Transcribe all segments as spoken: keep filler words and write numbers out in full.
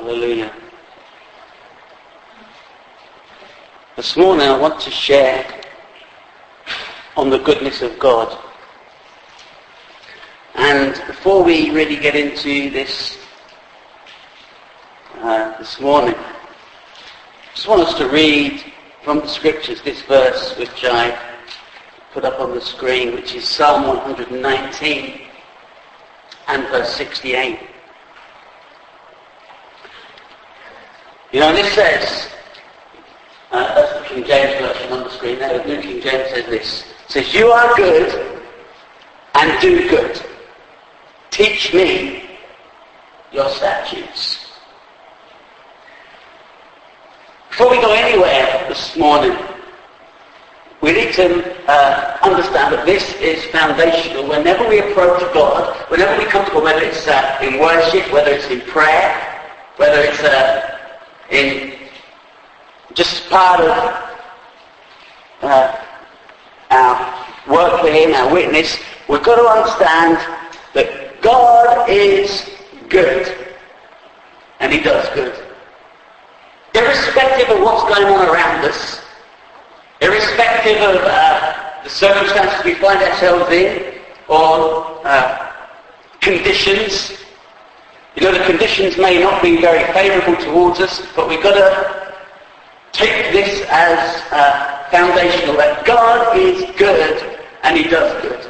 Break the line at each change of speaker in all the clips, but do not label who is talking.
Hallelujah. This morning I want to share on the goodness of God. And before we really get into this uh, this morning, I just want us to read from the scriptures this verse which I put up on the screen, which is Psalm one hundred nineteen and verse sixty-eight. You know, this says, uh, that's the King James version on the screen there, the New King James says this. It says, "You are good and do good. Teach me your statutes." Before we go anywhere this morning, we need to uh, understand that this is foundational. Whenever we approach God, whenever we come to God, whether it's uh, in worship, whether it's in prayer, whether it's uh, in just part of uh, our work for Him, our witness, we've got to understand that God is good, and He does good. Irrespective of what's going on around us, irrespective of uh, the circumstances we find ourselves in, or uh, conditions. You know, the conditions may not be very favourable towards us, but we've got to take this as uh, foundational, that God is good and He does good.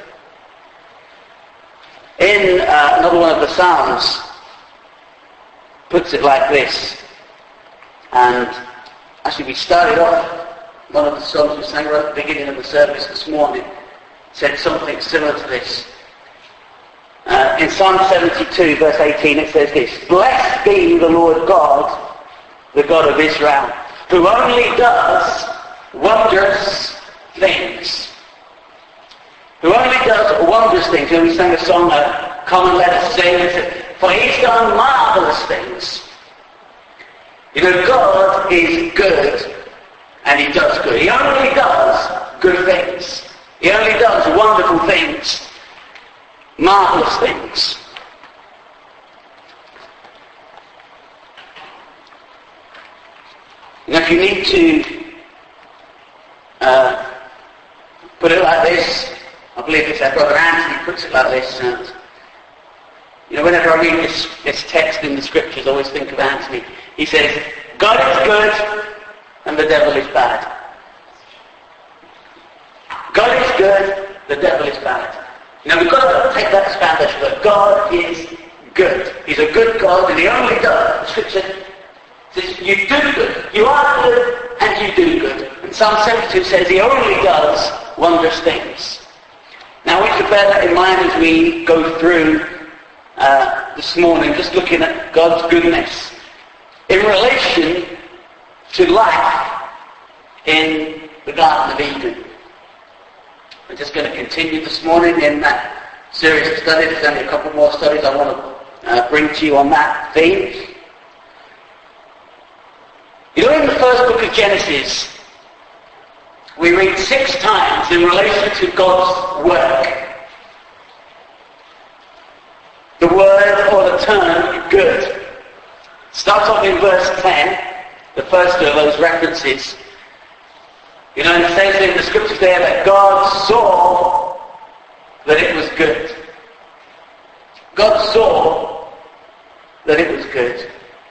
In uh, another one of the Psalms, puts it like this, and actually we started off one of the songs we sang right at the beginning of the service this morning, said something similar to this. Uh, in Psalm seventy-two, verse eighteen, it says this: "Blessed be the Lord God, the God of Israel, who only does wondrous things." Who only does wondrous things. You know, we sang a song, uh, "Come and let us sing," and said, "For He's done marvellous things." You know, God is good, and He does good. He only does good things. He only does wonderful things. Marvellous things. You know, if you need to uh, put it like this, I believe it's our brother Anthony puts it like this. And, you know, whenever I read this, this text in the scriptures, I always think of Anthony. He says, "God is good and the devil is bad." God is good, the devil is bad. Now we've got to take that as foundation, that God is good. He's a good God, and He only does. The scripture says, you do good. You are good, and you do good. And Psalm seventy-two says He only does wondrous things. Now we should bear that in mind as we go through uh, this morning, just looking at God's goodness in relation to life in the Garden of Eden. We're just going to continue this morning in that series of studies. There's only a couple more studies I want to uh, bring to you on that theme. You know, in the first book of Genesis, we read six times in relation to God's work the word or the term good. Starts off in verse ten, the first of those references. You know, and it says in the scriptures there that God saw that it was good. God saw that it was good.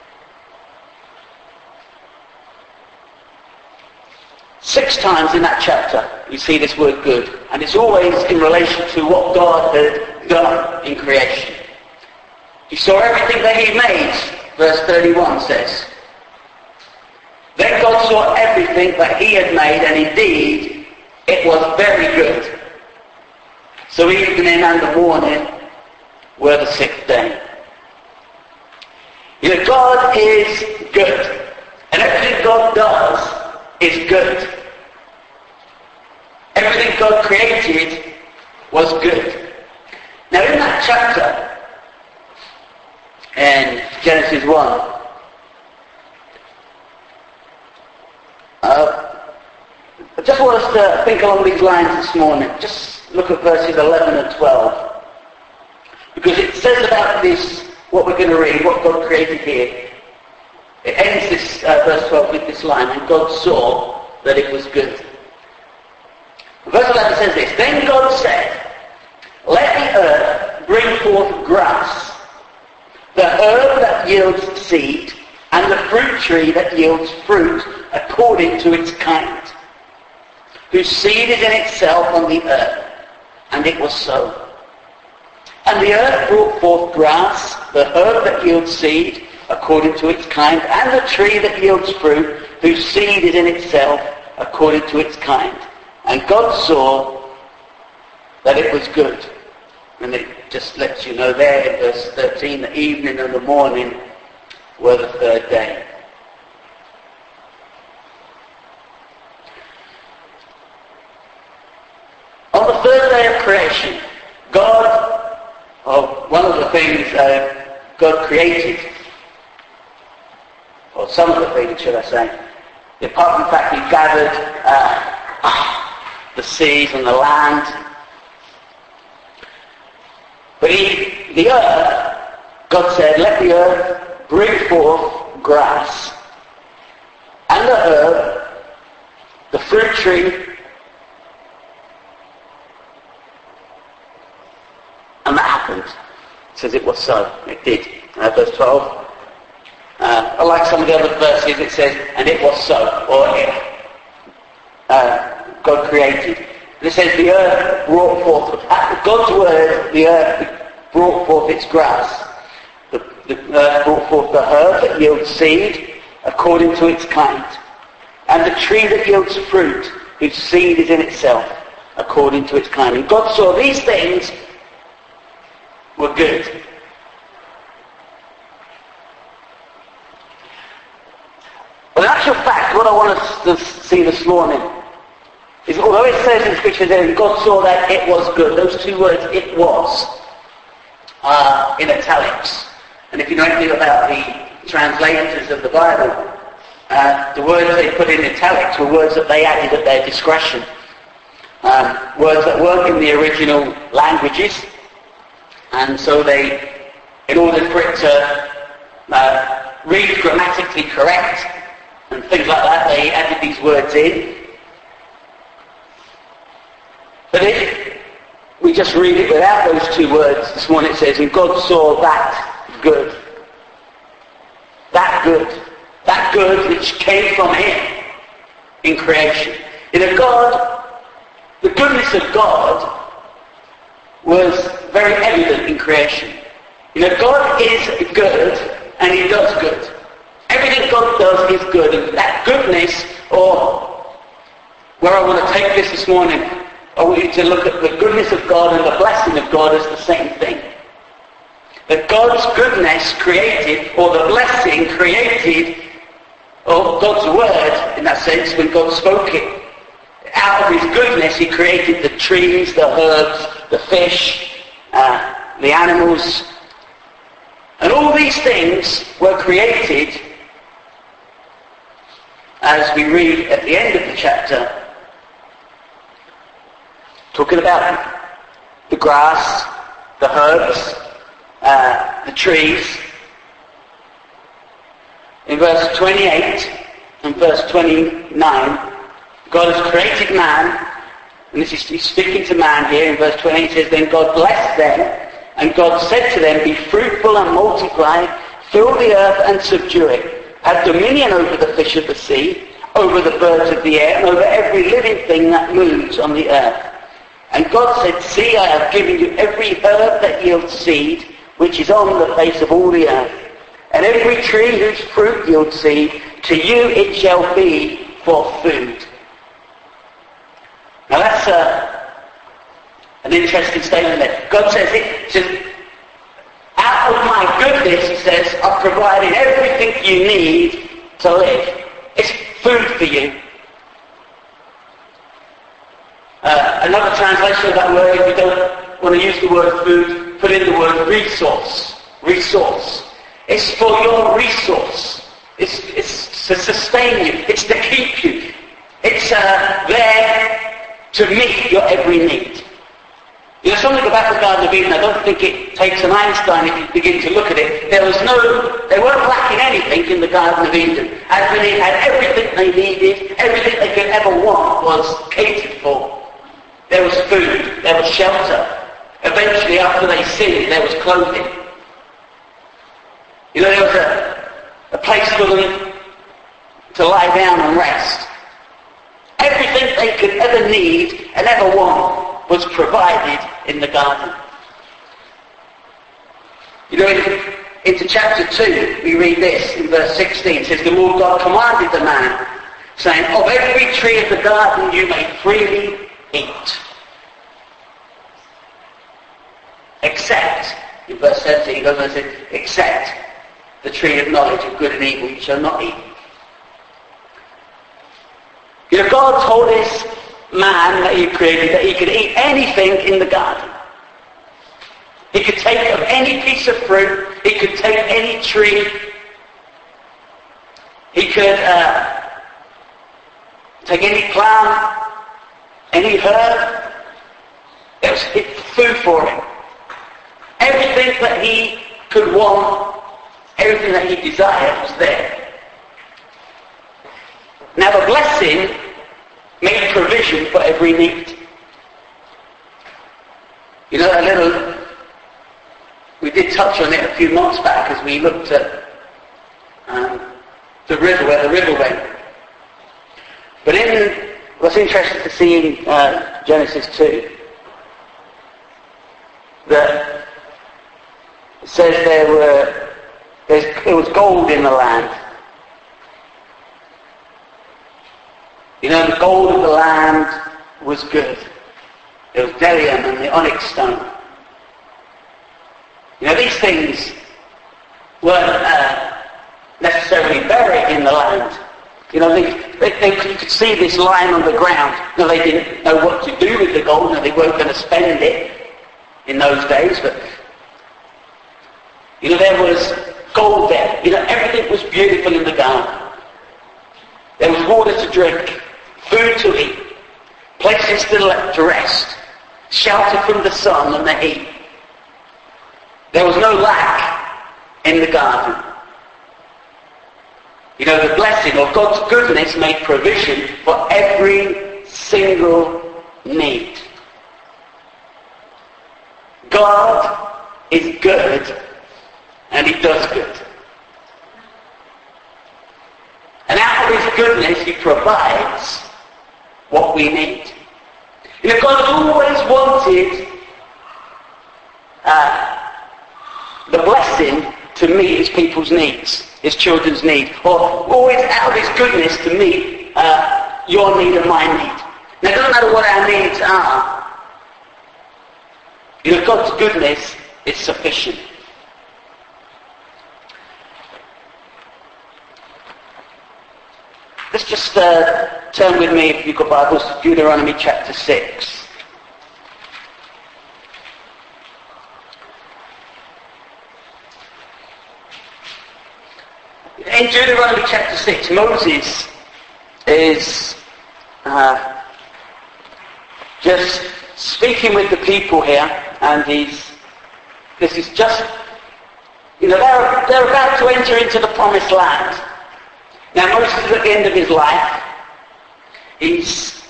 Six times in that chapter you see this word good, and it's always in relation to what God had done in creation. He saw everything that He made, verse thirty-one says. Then God saw everything that He had made, and indeed it was very good. So evening and the morning were the sixth day. You know, God is good, and everything God does is good. Everything God created was good. Now in that chapter, in Genesis one, Uh, I just want us to think along these lines this morning. Just look at verses eleven and twelve. Because it says about this, what we're going to read, what God created here. It ends this uh, verse twelve with this line, and God saw that it was good. Verse eleven says this, then God said, let the earth bring forth grass, the herb that yields seed, and the fruit tree that yields fruit according to its kind, whose seed is in itself on the earth. And it was so. And the earth brought forth grass, the herb that yields seed, according to its kind, and the tree that yields fruit, whose seed is in itself, according to its kind. And God saw that it was good. And it just lets you know there in verse thirteen, the evening and the morning were the third day. On the third day of creation, God, oh, one of the things uh, God created, or some of the things, should I say, apart from the fact He gathered uh, the seas and the land, but he, the earth, God said, let the earth bring forth grass, and the herb, the fruit tree, and that happened. It says it was so. It did. Uh, verse twelve. Uh, unlike some of the other verses, it says, and it was so, or it, uh, God created. And it says the earth brought forth, at God's word, the earth brought forth its grass. The, the earth brought forth the herb that yields seed according to its kind, and the tree that yields fruit, whose seed is in itself according to its kind. And God saw these things were good. But in actual fact, what I want us to see this morning is, although it says in Scripture that God saw that it was good, those two words, it was, are in italics. And if you know anything about the translators of the Bible, uh, the words they put in italics were words that they added at their discretion. Um, words that weren't in the original languages. And so they, in order for it to uh, read grammatically correct and things like that, they added these words in. But if we just read it without those two words, this morning it says, and God saw that good. That good. That good which came from Him in creation. You know, God, the goodness of God was very evident in creation. You know, God is good and He does good. Everything God does is good, and that goodness, or where I want to take this this morning, I want you to look at the goodness of God and the blessing of God as the same thing. That God's goodness created, or the blessing created, or God's word, in that sense, when God spoke it, out of His goodness He created the trees, the herbs, the fish, uh, the animals. And all these things were created, as we read at the end of the chapter, talking about the grass, the herbs, uh, the trees. In verse twenty-eight and verse twenty-nine, God has created man, and this is he's speaking to man here. In verse twenty-eight it says, then God blessed them, and God said to them, be fruitful and multiply, fill the earth and subdue it, have dominion over the fish of the sea, over the birds of the air, and over every living thing that moves on the earth. And God said, see, I have given you every herb that yields seed, which is on the face of all the earth, and every tree whose fruit yields seed, to you it shall be for food. Now that's uh, an interesting statement there. God says it, says, out of my goodness, He says, I've provided everything you need to live. It's food for you. Uh, another translation of that word, if you don't want to use the word food, put in the word resource. Resource. It's for your resource. It's, it's to sustain you. It's to keep you. It's uh, there to meet your every need. You know, something about the Garden of Eden, I don't think it takes an Einstein if you begin to look at it. There was no, they weren't lacking anything in the Garden of Eden. Adam and Eve had everything they needed, everything they could ever want was catered for. There was food, there was shelter. Eventually, after they sinned, there was clothing. You know, there was a, a place for them to lie down and rest. Everything they could ever need and ever want was provided in the garden. You know, in, into chapter two, we read this in verse sixteen. It says, the Lord God commanded the man, saying, of every tree of the garden you may freely eat. Except, in verse seventeen, he goes on and says, except the tree of knowledge of good and evil you shall not eat. You know, God told this man that he created that he could eat anything in the garden. He could take of any piece of fruit. He could take any tree. He could uh, take any plant, any herb. There was food for him. Everything that he could want, everything that he desired was there. Now the blessing made provision for every need. You know, a little, we did touch on it a few months back as we looked at um, the river, where the river went. But in, what's interesting to see in uh, Genesis two, that it says there were, there was gold in the land. You know, the gold of the land was good. There was bdellium and the onyx stone. You know, these things weren't uh, necessarily buried in the land. You know, they, they, they, you could see this lying on the ground. You know, they didn't know what to do with the gold, and they weren't going to spend it in those days. But, you know, there was gold there. You know, everything was beautiful in the garden. There was water to drink. Food to eat, places to rest, shelter from the sun and the heat. There was no lack in the garden. You know, the blessing of God's goodness made provision for every single need. God is good, and he does good. And out of his goodness, he provides what we need. You know, God always wanted uh, the blessing to meet his people's needs, his children's need, or always out of his goodness to meet uh, your need and my need. Now, it doesn't matter what our needs are. You know, God's goodness is sufficient. Let's just uh, turn with me, if you've got Bibles, to Deuteronomy chapter six. In Deuteronomy chapter six, Moses is uh, just speaking with the people here, and he's, this is just, you know, they're, they're about to enter into the promised land. Now Moses is at the end of his life. He's,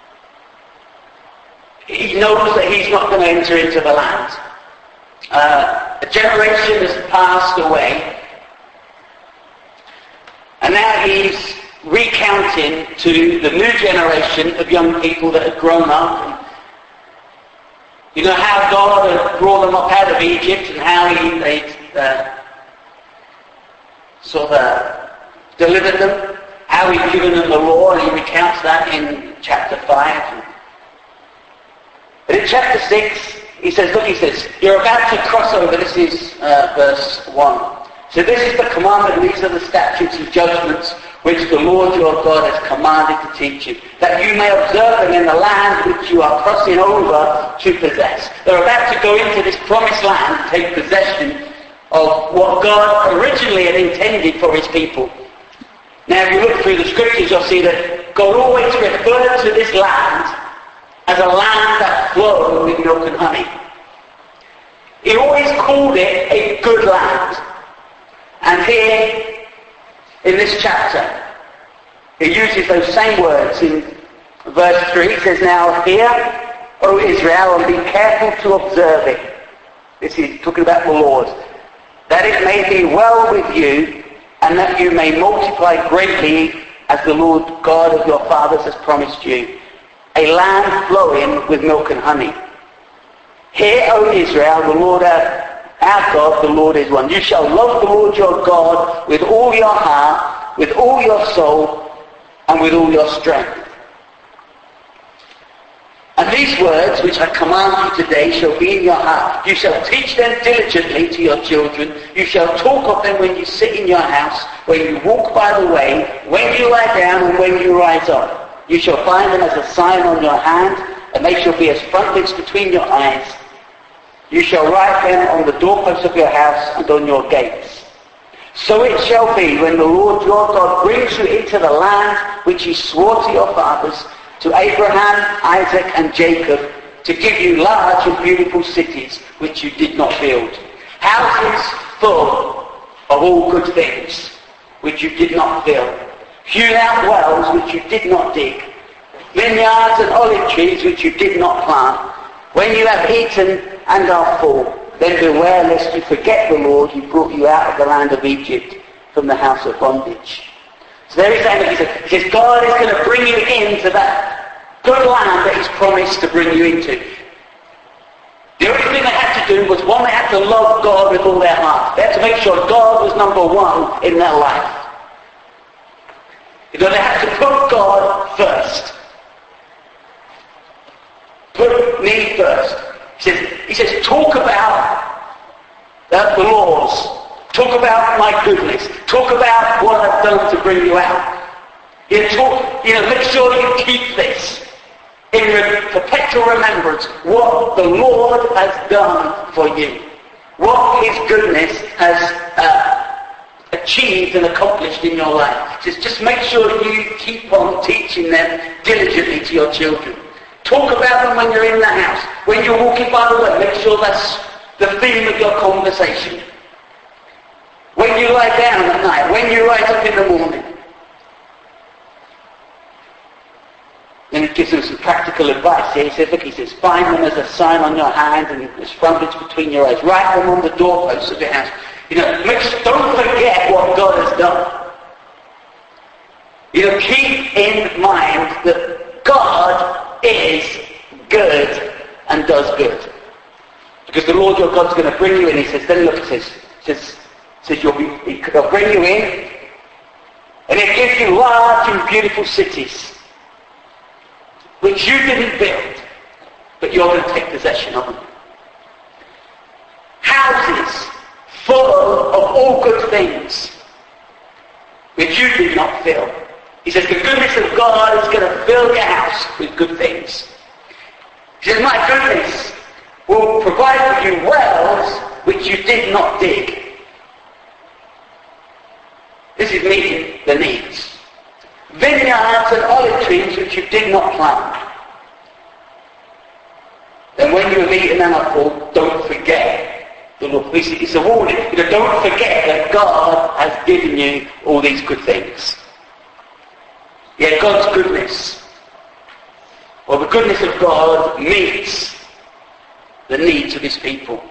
he knows that he's not going to enter into the land. Uh, a generation has passed away. And now he's recounting to the new generation of young people that had grown up. And, you know, how God had brought them up out of Egypt and how he they uh, sort of uh, delivered them, how he'd given them the law, and he recounts that in chapter five. But in chapter six, he says, look, he says, you're about to cross over, this is uh, verse one. So this is the commandment, these are the statutes and judgments which the Lord your God has commanded to teach you, that you may observe them in the land which you are crossing over to possess. They're about to go into this promised land and take possession of what God originally had intended for his people. Now if you look through the scriptures, you'll see that God always referred to this land as a land that flowed with milk and honey. He always called it a good land. And here, in this chapter, he uses those same words. In verse three, he says, "Now hear, O Israel, and be careful to observe it." This is talking about the Lord. "That it may be well with you, and that you may multiply greatly, as the Lord God of your fathers has promised you, a land flowing with milk and honey. Hear, O Israel, the Lord our, our God, the Lord is one. You shall love the Lord your God with all your heart, with all your soul, and with all your strength." "And these words which I command you today shall be in your heart. You shall teach them diligently to your children. You shall talk of them when you sit in your house, when you walk by the way, when you lie down, and when you rise up. You shall bind them as a sign on your hand, and they shall be as frontlets between your eyes. You shall write them on the doorposts of your house and on your gates. So it shall be when the Lord your God brings you into the land which he swore to your fathers, to Abraham, Isaac, and Jacob, to give you large and beautiful cities which you did not build, houses full of all good things which you did not build, hewn out wells which you did not dig, vineyards and olive trees which you did not plant. When you have eaten and are full, then beware lest you forget the Lord who brought you out of the land of Egypt from the house of bondage." So there he's saying that he says, he says God is going to bring you into that good land that he's promised to bring you into. The only thing they had to do was, one, they had to love God with all their heart. They had to make sure God was number one in their life. You know, they had to put God first. Put me first. He says, he says talk about uh, the laws. Talk about my goodness. Talk about what I've done to bring you out. You know, talk, you know, make sure you keep this in re- perpetual remembrance, what the Lord has done for you. What his goodness has uh, achieved and accomplished in your life. Just, just make sure you keep on teaching them diligently to your children. Talk about them when you're in the house. When you're walking by the way, make sure that's the theme of your conversation. When you lie down at night, when you rise up in the morning. Then he gives them some practical advice here. He says, look, he says, bind them as a sign on your hand and as frontlets between your eyes. Write them on the doorposts of your house. You know, make sure, don't forget what God has done. You know, keep in mind that God is good and does good. Because the Lord your God's going to bring you in. He says, then look, he says, he says, he says you'll be, he'll bring you in and he'll give you large and beautiful cities which you didn't build, but you're going to take possession of them. Houses full of all good things which you did not fill. He says the goodness of God is going to fill your house with good things. He says my goodness will provide for you wells which you did not dig. This is meeting the needs. Vineyards and olive trees which you did not plant. Then when you have eaten and are full, don't forget the Lord. It's a warning. You know, don't forget that God has given you all these good things. Yeah, God's goodness, or the goodness of God, meets the needs of his people.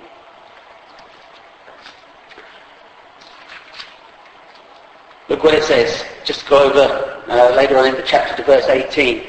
Look what it says. Just go over uh, later on in the chapter to verse eighteen.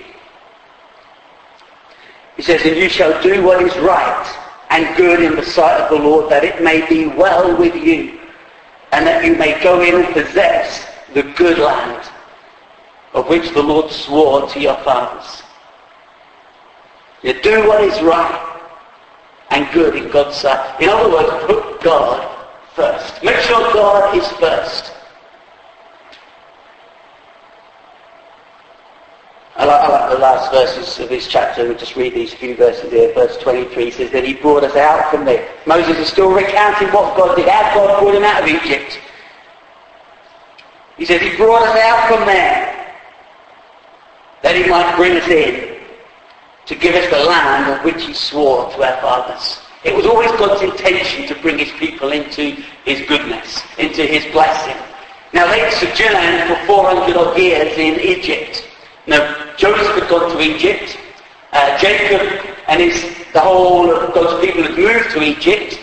He says, and you shall do what is right and good in the sight of the Lord, that it may be well with you, and that you may go in and possess the good land of which the Lord swore to your fathers. You do what is right and good in God's sight. In other words, put God first. Make sure God is first. I like, I like the last verses of this chapter. We'll just read these few verses here. Verse twenty-three says that he brought us out from there. Moses is still recounting what God did. How God brought him out of Egypt. He says he brought us out from there that he might bring us in. to give us the land of which he swore to our fathers. It was always God's intention to bring his people into his goodness, into his blessing. Now they'd sojourned for four hundred odd years in Egypt. Now Joseph had gone to Egypt. Uh, Jacob and his, the whole of God's people had moved to Egypt.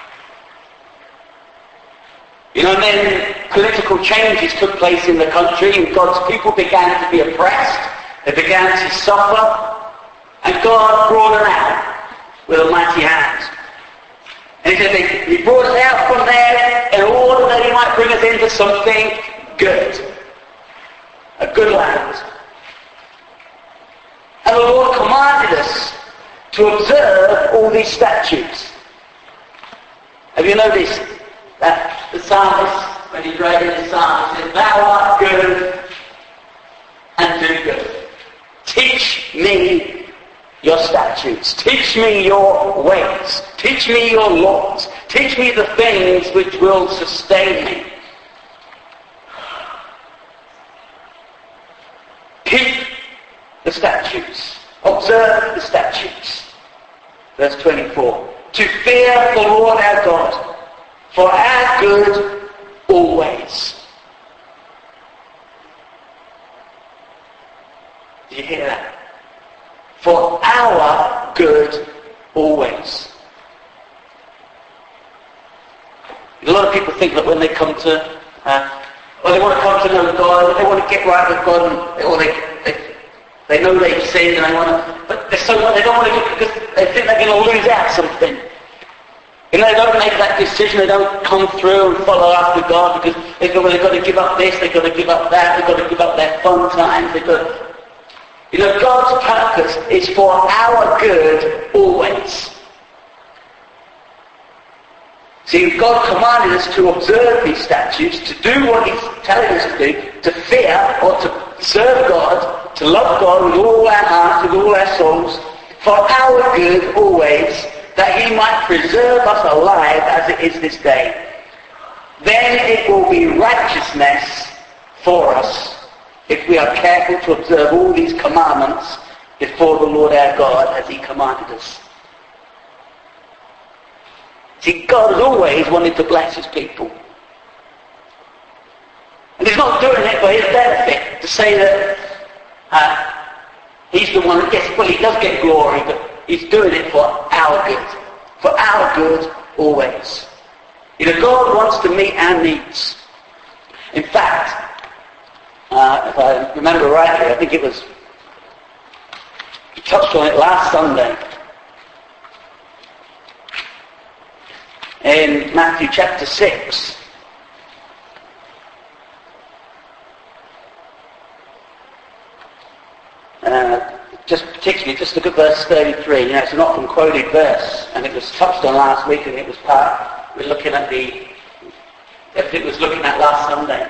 You know, and then political changes took place in the country and God's people began to be oppressed. They began to suffer. And God brought them out with a mighty hand. And he said, he brought us out from there in order that he might bring us into something good. A good land. And the Lord commanded us to observe all these statutes. Have you noticed that the psalmist, when he's writing the psalm, he says, thou art good and do good. Teach me your statutes. Teach me your ways. Teach me your laws. Teach me the things which will sustain me. Keep the statutes. Observe the statutes. Verse twenty-four. To fear the Lord our God, for our good always. Do you hear that? For our good always. A lot of people think that when they come to, uh, or they want to come to know God, they want to get right with God, and, or they, they they know they've sinned and they want to, but they're so they don't want to do it because they think they're going to lose out something. You know, they don't make that decision, they don't come through and follow after God because they've got, well, they've got to give up this, they've got to give up that, they've got to give up their fun times, they've got to, you know, God's purpose is for our good always. See, God commanded us to observe these statutes, to do what he's telling us to do, to fear or to serve God, to love God with all our hearts, with all our souls, for our good always, that he might preserve us alive as it is this day. Then it will be righteousness for us if we are careful to observe all these commandments before the Lord our God as he commanded us. See, God has always wanted to bless his people. And he's not doing it for his benefit, to say that uh, he's the one that gets, well, he does get glory, but he's doing it for our good. For our good always. You know, God wants to meet our needs. In fact, uh, if I remember rightly, I think it was, he touched on it last Sunday. In Matthew chapter six. Uh, just particularly, just look at verse thirty-three. You know, it's an often quoted verse, and it was touched on last week, and it was part, we're looking at the, it was looking at last Sunday.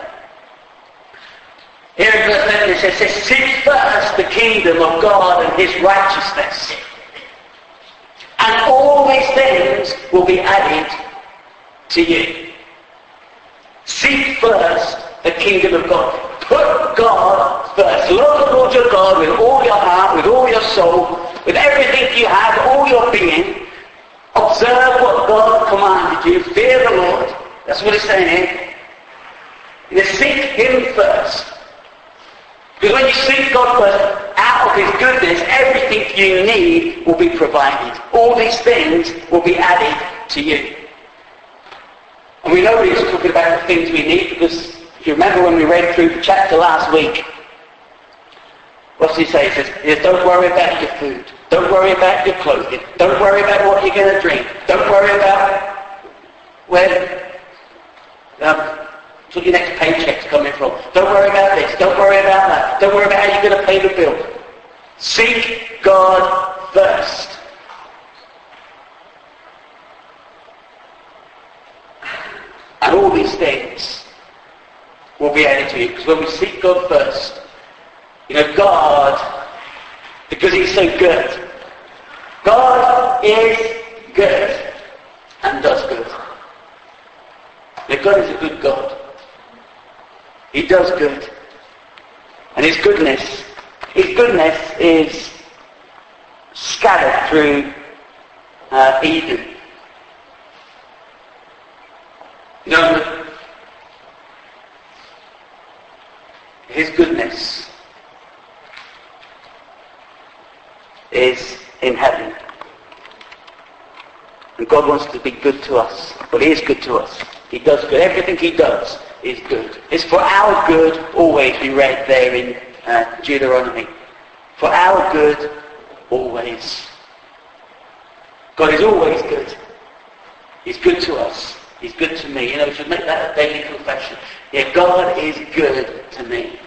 Here in verse thirty, it says, seek first the kingdom of God and his righteousness, and all these things will be added to you. Seek first the kingdom of God. Put God first. Love the Lord your God with all your heart, with all your soul, with everything you have, all your being. Observe what God commanded you. Fear the Lord. That's what he's saying here. You seek him first. Because when you seek God first, out of his goodness, everything you need will be provided. All these things will be added to you. And we know he's talking about the things we need because if you remember when we read through the chapter last week, what does he say? He says, he says, don't worry about your food. Don't worry about your clothing. Don't worry about what you're going to drink. Don't worry about where um, your next paycheck's coming from. Don't worry about this. Don't worry about that. Don't worry about how you're going to pay the bill. Seek God first. And all these things will be added to you. Because when we seek God first, you know, God, because he's so good, God is good and does good. Now, God is a good God. He does good. And his goodness, his goodness is scattered through uh, Eden. You know, His goodness is in heaven. And God wants to be good to us. Well, He is good to us. He does good. Everything He does is good. It's for our good, always, we read there in uh, Deuteronomy. For our good, always. God is always good. He's good to us. He's good to me. You know, we should make that a daily confession. Yeah, God is good to me.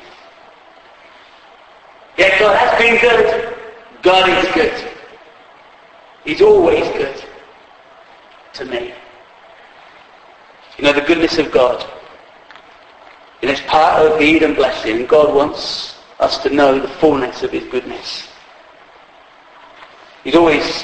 Yeah, God has been good. God is good. He's always good to me. You know, the goodness of God. And it's part of the Eden blessing. God wants us to know the fullness of His goodness. He's always,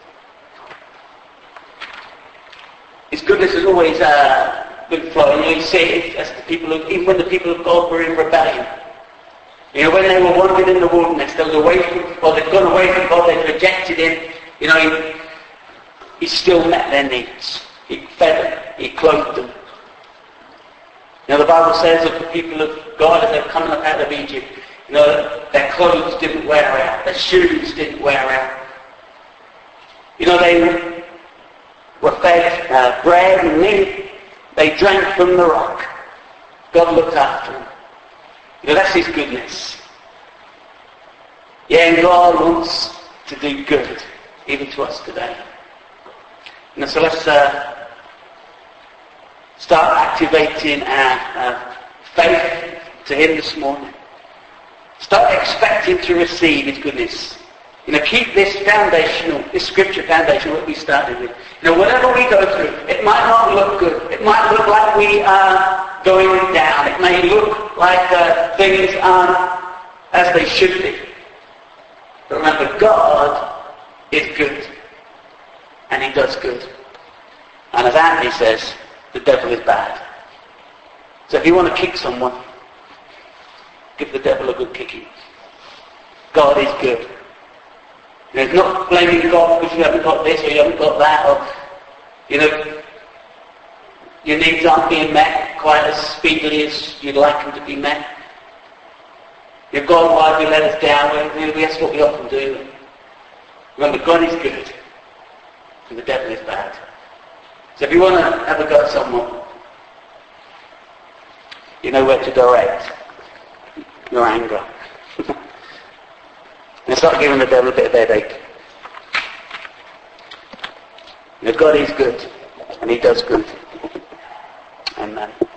His goodness has always uh, been flowing. You know, you see it as the people of, even when the people of God were in rebellion. You know, when they were wandering in the wilderness, they was away from, or they'd gone away from God, they'd rejected Him. You know, He, he still met their needs. He fed them. He clothed them. You know, the Bible says of the people of God as they're coming up out of Egypt, you know, their clothes didn't wear out. Their shoes didn't wear out. You know, they were fed uh, bread and meat. They drank from the rock. God looked after them. You know, that's His goodness. Yeah, and God wants to do good, even to us today. You know, so let's uh, start activating our uh, faith to Him this morning. Start expecting to receive His goodness. You know, keep this foundational, this scripture foundational that we started with. You know, whatever we go through, it might not look good. It might look like we are going down. It may look like uh, things aren't as they should be. But remember, God is good. And He does good. And as Anthony says, the devil is bad. So if you want to kick someone, give the devil a good kicking. God is good. And it's not blaming God because you haven't got this or you haven't got that, or, you know, your needs aren't being met quite as speedily as you'd like them to be met. Your God, why have you let us down? Well, that's what we often do. Remember, God is good. And the devil is bad. So if you want to have a go at someone, you know where to direct your anger. And start giving the devil a bit of headache. You know, God is good, and He does good. Amen.